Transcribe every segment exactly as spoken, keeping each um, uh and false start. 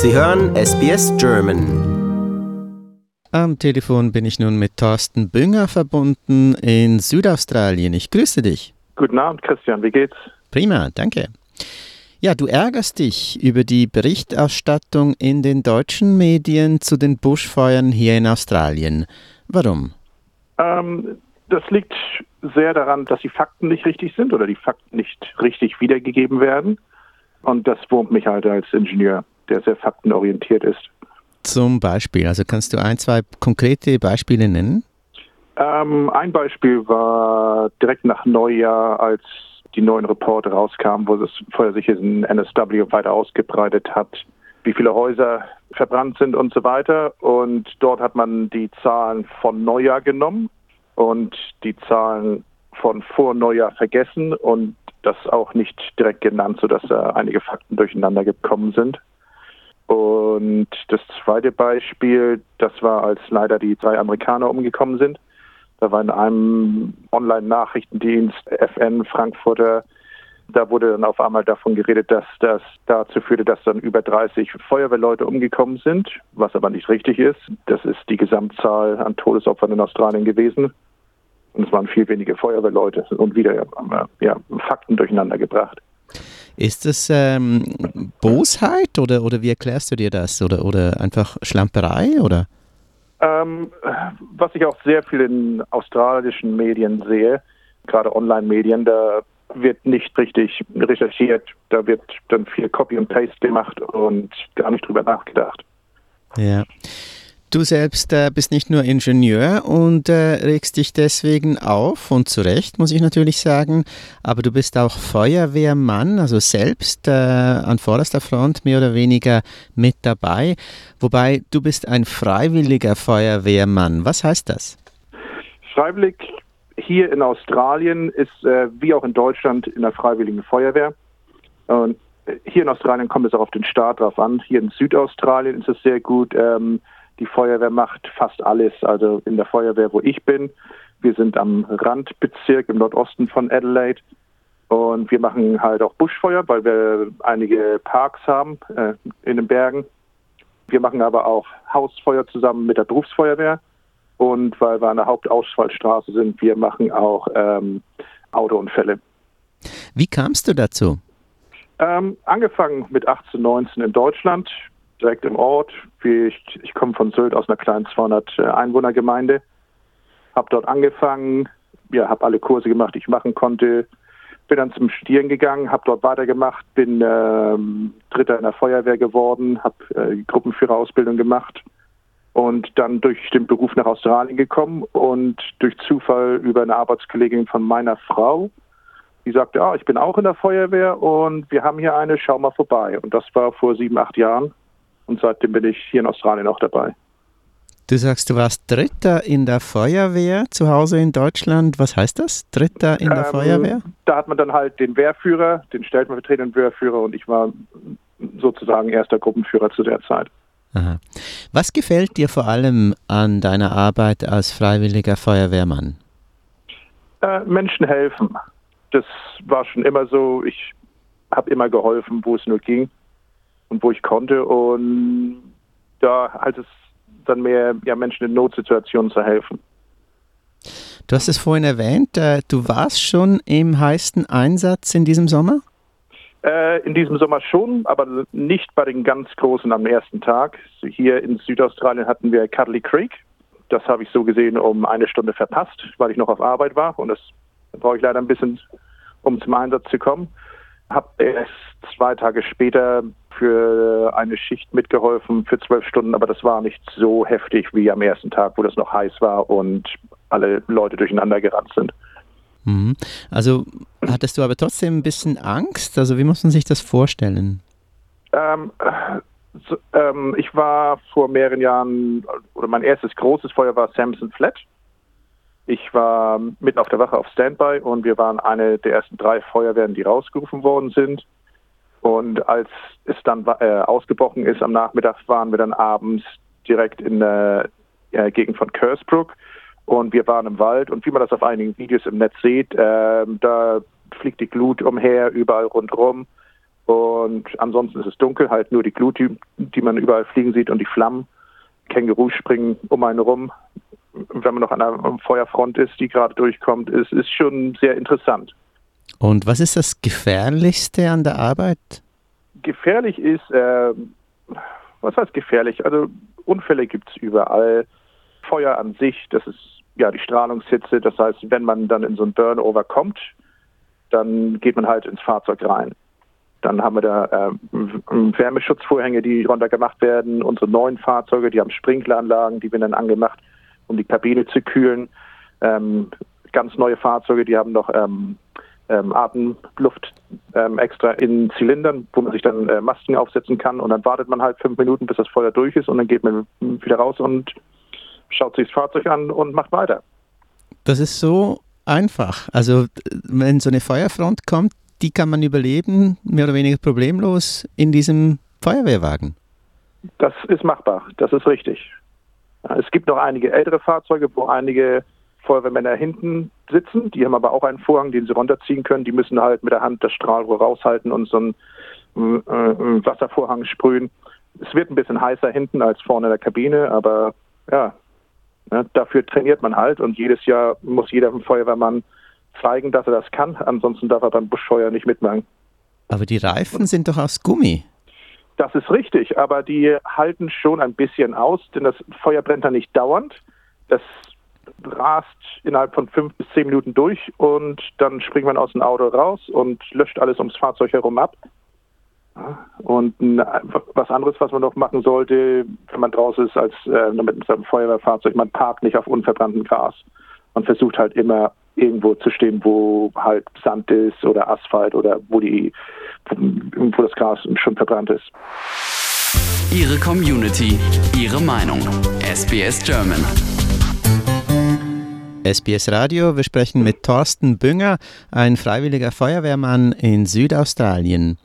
Sie hören S B S German. Am Telefon bin ich nun mit Thorsten Bünger verbunden in Südaustralien. Ich grüße dich. Guten Abend, Christian. Wie geht's? Prima, danke. Ja, du ärgerst dich über die Berichterstattung in den deutschen Medien zu den Buschfeuern hier in Australien. Warum? Ähm, das liegt sehr daran, dass die Fakten nicht richtig sind oder die Fakten nicht richtig wiedergegeben werden. Und das wurmt mich halt als Ingenieur, der sehr faktenorientiert ist. Zum Beispiel, also kannst du ein, zwei konkrete Beispiele nennen? Ähm, ein Beispiel war direkt nach Neujahr, als die neuen Reporte rauskamen, wo das Feuer sich in N S W weiter ausgebreitet hat, wie viele Häuser verbrannt sind und so weiter. Und dort hat man die Zahlen von Neujahr genommen und die Zahlen von vor Neujahr vergessen und das auch nicht direkt genannt, sodass da einige Fakten durcheinander gekommen sind. Und das zweite Beispiel, das war, als leider die drei Amerikaner umgekommen sind. Da war in einem Online-Nachrichtendienst, F N Frankfurter, da wurde dann auf einmal davon geredet, dass das dazu führte, dass dann über dreißig Feuerwehrleute umgekommen sind, was aber nicht richtig ist. Das ist die Gesamtzahl an Todesopfern in Australien gewesen. Und es waren viel weniger Feuerwehrleute und wieder ja, Fakten durcheinander gebracht. Ist das ähm, Bosheit oder, oder wie erklärst du dir das? Oder, oder einfach Schlamperei? Oder? Ähm, was ich auch sehr viel in australischen Medien sehe, gerade Online-Medien, da wird nicht richtig recherchiert, da wird dann viel Copy und Paste gemacht und gar nicht drüber nachgedacht. Ja. Du selbst äh, bist nicht nur Ingenieur und äh, regst dich deswegen auf, und zu Recht, muss ich natürlich sagen, aber du bist auch Feuerwehrmann, also selbst äh, an vorderster Front mehr oder weniger mit dabei, wobei du bist ein freiwilliger Feuerwehrmann. Was heißt das? Freiwillig hier in Australien ist äh, wie auch in Deutschland in der Freiwilligen Feuerwehr. Und hier in Australien kommt es auch auf den Staat drauf an. Hier in Südaustralien ist es sehr gut. Ähm, Die Feuerwehr macht fast alles, also in der Feuerwehr, wo ich bin. Wir sind am Randbezirk im Nordosten von Adelaide und wir machen halt auch Buschfeuer, weil wir einige Parks haben äh, in den Bergen. Wir machen aber auch Hausfeuer zusammen mit der Berufsfeuerwehr und weil wir an der Hauptausfallstraße sind, wir machen auch ähm, Autounfälle. Wie kamst du dazu? Ähm, angefangen mit achtzehn, neunzehn in Deutschland, direkt im Ort. Ich, ich komme von Sylt aus einer kleinen zweihundert Einwohnergemeinde. Habe dort angefangen, ja, habe alle Kurse gemacht, die ich machen konnte. Bin dann zum Studieren gegangen, habe dort weitergemacht, bin ähm, Dritter in der Feuerwehr geworden, habe äh, Gruppenführerausbildung gemacht und dann durch den Beruf nach Australien gekommen und durch Zufall über eine Arbeitskollegin von meiner Frau, die sagte, ja, ich bin auch in der Feuerwehr und wir haben hier eine, schau mal vorbei. Und das war vor sieben, acht Jahren. Und seitdem bin ich hier in Australien auch dabei. Du sagst, du warst Dritter in der Feuerwehr zu Hause in Deutschland. Was heißt das? Dritter in der ähm, Feuerwehr? Da hat man dann halt den Wehrführer, den stellvertretenden Wehrführer und ich war sozusagen erster Gruppenführer zu der Zeit. Aha. Was gefällt dir vor allem an deiner Arbeit als freiwilliger Feuerwehrmann? Äh, Menschen helfen. Das war schon immer so. Ich habe immer geholfen, wo es nur ging. Und wo ich konnte und da halt es dann mehr ja, Menschen in Notsituationen zu helfen. Du hast es vorhin erwähnt, äh, du warst schon im heißen Einsatz in diesem Sommer? Äh, in diesem Sommer schon, aber nicht bei den ganz Großen am ersten Tag. Hier in Südaustralien hatten wir Cuddly Creek. Das habe ich so gesehen um eine Stunde verpasst, weil ich noch auf Arbeit war und das brauche ich leider ein bisschen, um zum Einsatz zu kommen. Habe erst zwei Tage später für eine Schicht mitgeholfen für zwölf Stunden, aber das war nicht so heftig wie am ersten Tag, wo das noch heiß war und alle Leute durcheinander gerannt sind. Mhm. Also hattest du aber trotzdem ein bisschen Angst? Also wie muss man sich das vorstellen? Ähm, so, ähm, ich war vor mehreren Jahren, oder mein erstes großes Feuer war Samson Flat. Ich war mitten auf der Wache auf Standby und wir waren eine der ersten drei Feuerwehren, die rausgerufen worden sind. Und als es dann äh, ausgebrochen ist am Nachmittag, waren wir dann abends direkt in der äh, Gegend von Kersbrook und wir waren im Wald und wie man das auf einigen Videos im Netz sieht, äh, da fliegt die Glut umher, überall rundherum Und ansonsten ist es dunkel, halt nur die Glut, die, die man überall fliegen sieht und die Flammen. Kängurus springen um einen rum. Wenn man noch an einer Feuerfront ist, die gerade durchkommt, ist, ist schon sehr interessant. Und was ist das Gefährlichste an der Arbeit? Gefährlich ist, äh, was heißt gefährlich? Also Unfälle gibt es überall. Feuer an sich, das ist ja die Strahlungshitze. Das heißt, wenn man dann in so ein Burnover kommt, dann geht man halt ins Fahrzeug rein. Dann haben wir da äh, Wärmeschutzvorhänge, die runter gemacht werden. Unsere neuen Fahrzeuge, die haben Sprinkleranlagen, die werden dann angemacht, um die Kabine zu kühlen. Ähm, ganz neue Fahrzeuge, die haben noch ähm, ähm, Atemluft ähm, extra in Zylindern, wo man sich dann äh, Masken aufsetzen kann. Und dann wartet man halt fünf Minuten, bis das Feuer durch ist. Und dann geht man wieder raus und schaut sich das Fahrzeug an und macht weiter. Das ist so einfach. Also wenn so eine Feuerfront kommt, die kann man überleben, mehr oder weniger problemlos in diesem Feuerwehrwagen. Das ist machbar, das ist richtig. Es gibt noch einige ältere Fahrzeuge, wo einige Feuerwehrmänner hinten sitzen. Die haben aber auch einen Vorhang, den sie runterziehen können. Die müssen halt mit der Hand das Strahlrohr raushalten und so einen äh, Wasservorhang sprühen. Es wird ein bisschen heißer hinten als vorne in der Kabine, aber ja, ne, dafür trainiert man halt. Und jedes Jahr muss jeder Feuerwehrmann zeigen, dass er das kann. Ansonsten darf er beim Buschfeuer nicht mitmachen. Aber die Reifen sind doch aus Gummi. Das ist richtig, aber die halten schon ein bisschen aus, denn das Feuer brennt dann nicht dauernd. Das rast innerhalb von fünf bis zehn Minuten durch und dann springt man aus dem Auto raus und löscht alles ums Fahrzeug herum ab. Und was anderes, was man noch machen sollte, wenn man draußen ist als äh, mit seinem Feuerwehrfahrzeug, man parkt nicht auf unverbrannten Gras. Man versucht halt immer irgendwo zu stehen, wo halt Sand ist oder Asphalt oder wo die wo das Gras schon verbrannt ist. Ihre Community, Ihre Meinung. S B S German. S B S Radio, wir sprechen mit Thorsten Bünger, ein freiwilliger Feuerwehrmann in Südaustralien.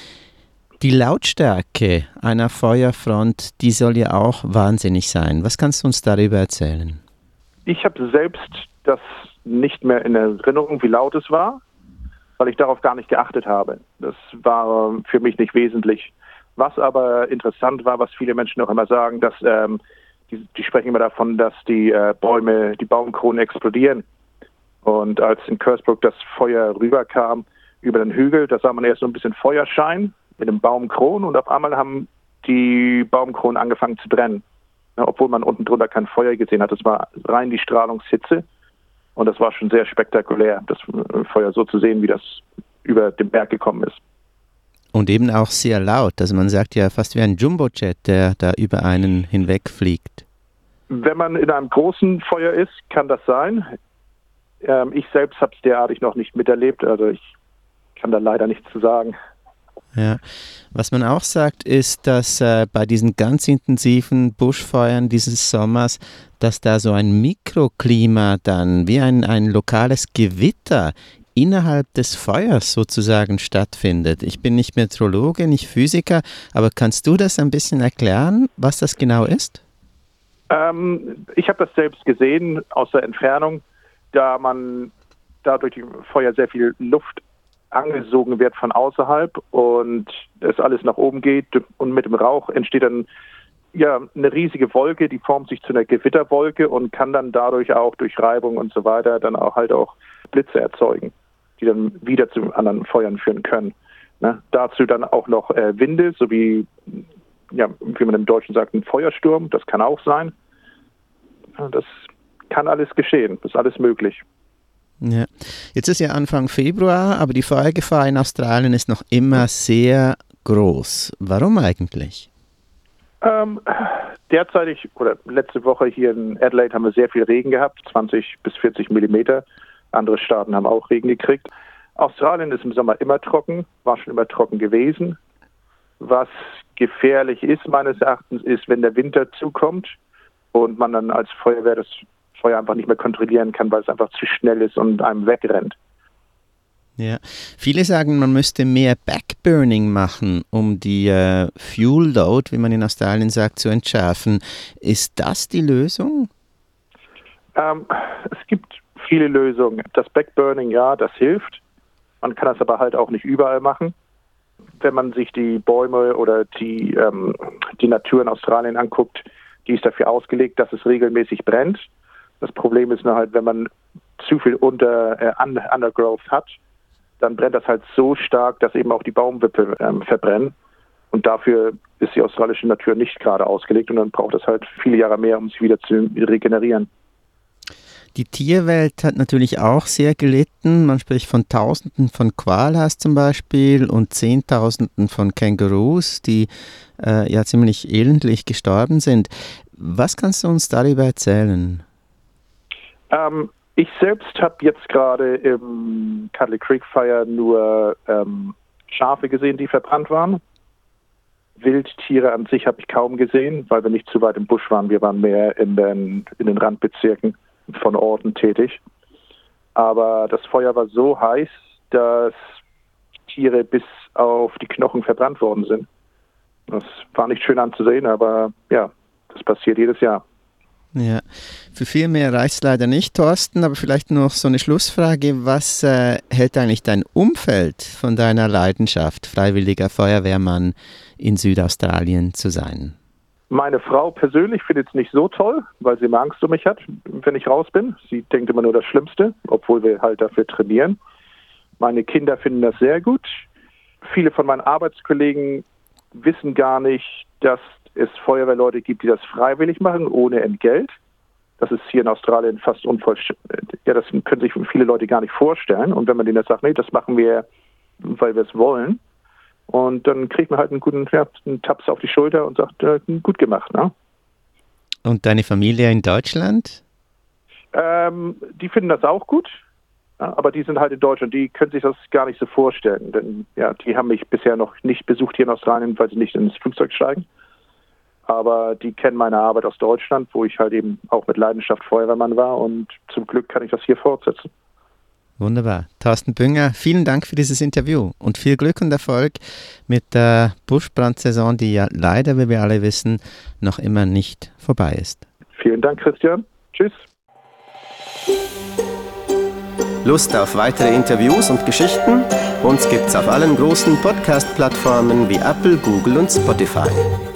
Die Lautstärke einer Feuerfront, die soll ja auch wahnsinnig sein. Was kannst du uns darüber erzählen? Ich habe selbst das nicht mehr in Erinnerung, wie laut es war, weil ich darauf gar nicht geachtet habe. Das war für mich nicht wesentlich. Was aber interessant war, was viele Menschen auch immer sagen, dass ähm, die, die sprechen immer davon, dass die äh, Bäume, die Baumkronen explodieren. Und als in Kersbrook das Feuer rüberkam über den Hügel, da sah man erst so ein bisschen Feuerschein mit dem Baumkronen und auf einmal haben die Baumkronen angefangen zu brennen. Ja, obwohl man unten drunter kein Feuer gesehen hat. Das war rein die Strahlungshitze. Und das war schon sehr spektakulär, das Feuer so zu sehen, wie das über den Berg gekommen ist. Und eben auch sehr laut. Also man sagt ja fast wie ein Jumbojet, der da über einen hinwegfliegt. Wenn man in einem großen Feuer ist, kann das sein. Ähm, ich selbst habe es derartig noch nicht miterlebt, also ich kann da leider nichts zu sagen. Ja, was man auch sagt, ist, dass äh, bei diesen ganz intensiven Buschfeuern dieses Sommers, dass da so ein Mikroklima dann, wie ein, ein lokales Gewitter innerhalb des Feuers sozusagen stattfindet. Ich bin nicht Meteorologe, nicht Physiker, aber kannst du das ein bisschen erklären, was das genau ist? Ähm, ich habe das selbst gesehen aus der Entfernung, da man da durch die Feuer sehr viel Luft angesogen wird von außerhalb und es alles nach oben geht und mit dem Rauch entsteht dann ja eine riesige Wolke, die formt sich zu einer Gewitterwolke und kann dann dadurch auch durch Reibung und so weiter dann auch halt auch Blitze erzeugen, die dann wieder zu anderen Feuern führen können. Ne? Dazu dann auch noch äh, Winde, so wie, ja, wie man im Deutschen sagt, ein Feuersturm, das kann auch sein. Das kann alles geschehen, das ist alles möglich. Ja. Jetzt ist ja Anfang Februar, aber die Feuergefahr in Australien ist noch immer sehr groß. Warum eigentlich? Ähm, derzeitig oder letzte Woche hier in Adelaide haben wir sehr viel Regen gehabt, zwanzig bis vierzig Millimeter. Andere Staaten haben auch Regen gekriegt. Australien ist im Sommer immer trocken, war schon immer trocken gewesen. Was gefährlich ist meines Erachtens ist, wenn der Winter zukommt und man dann als Feuerwehr das Feuer einfach nicht mehr kontrollieren kann, weil es einfach zu schnell ist und einem wegrennt. Ja, viele sagen, man müsste mehr Backburning machen, um die äh, Fuel Load, wie man in Australien sagt, zu entschärfen. Ist das die Lösung? Ähm, es gibt viele Lösungen. Das Backburning, ja, das hilft. Man kann das aber halt auch nicht überall machen. Wenn man sich die Bäume oder die, ähm, die Natur in Australien anguckt, die ist dafür ausgelegt, dass es regelmäßig brennt. Das Problem ist nur halt, wenn man zu viel unter, äh, Undergrowth hat, dann brennt das halt so stark, dass eben auch die Baumwipfel ähm, verbrennen. Und dafür ist die australische Natur nicht gerade ausgelegt und dann braucht es halt viele Jahre mehr, um sich wieder zu regenerieren. Die Tierwelt hat natürlich auch sehr gelitten. Man spricht von Tausenden von Koalas zum Beispiel und Zehntausenden von Kängurus, die äh, ja ziemlich elendlich gestorben sind. Was kannst du uns darüber erzählen? Ähm, ich selbst habe jetzt gerade im Cuddly Creek Fire nur ähm, Schafe gesehen, die verbrannt waren. Wildtiere an sich habe ich kaum gesehen, weil wir nicht zu weit im Busch waren. Wir waren mehr in den, in den Randbezirken von Orten tätig. Aber das Feuer war so heiß, dass Tiere bis auf die Knochen verbrannt worden sind. Das war nicht schön anzusehen, aber ja, das passiert jedes Jahr. Ja, für viel mehr reicht es leider nicht, Thorsten, aber vielleicht noch so eine Schlussfrage. Was äh, hält eigentlich dein Umfeld von deiner Leidenschaft, freiwilliger Feuerwehrmann in Südaustralien zu sein? Meine Frau persönlich findet es nicht so toll, weil sie immer Angst um mich hat, wenn ich raus bin. Sie denkt immer nur das Schlimmste, obwohl wir halt dafür trainieren. Meine Kinder finden das sehr gut. Viele von meinen Arbeitskollegen wissen gar nicht, dass es Feuerwehrleute gibt, die das freiwillig machen, ohne Entgelt. Das ist hier in Australien fast unvollständig. Ja, das können sich viele Leute gar nicht vorstellen. Und wenn man denen das sagt, nee, das machen wir, weil wir es wollen, und dann kriegt man halt einen guten ja, einen Taps auf die Schulter und sagt, äh, gut gemacht. Ne? Und deine Familie in Deutschland? Ähm, die finden das auch gut, ja, aber die sind halt in Deutschland, die können sich das gar nicht so vorstellen. Denn ja, die haben mich bisher noch nicht besucht hier in Australien, weil sie nicht ins Flugzeug steigen. Aber die kennen meine Arbeit aus Deutschland, wo ich halt eben auch mit Leidenschaft Feuerwehrmann war und zum Glück kann ich das hier fortsetzen. Wunderbar. Thorsten Bünger, vielen Dank für dieses Interview und viel Glück und Erfolg mit der Buschbrandsaison, die ja leider, wie wir alle wissen, noch immer nicht vorbei ist. Vielen Dank, Christian. Tschüss. Lust auf weitere Interviews und Geschichten? Uns gibt's auf allen großen Podcast-Plattformen wie Apple, Google und Spotify.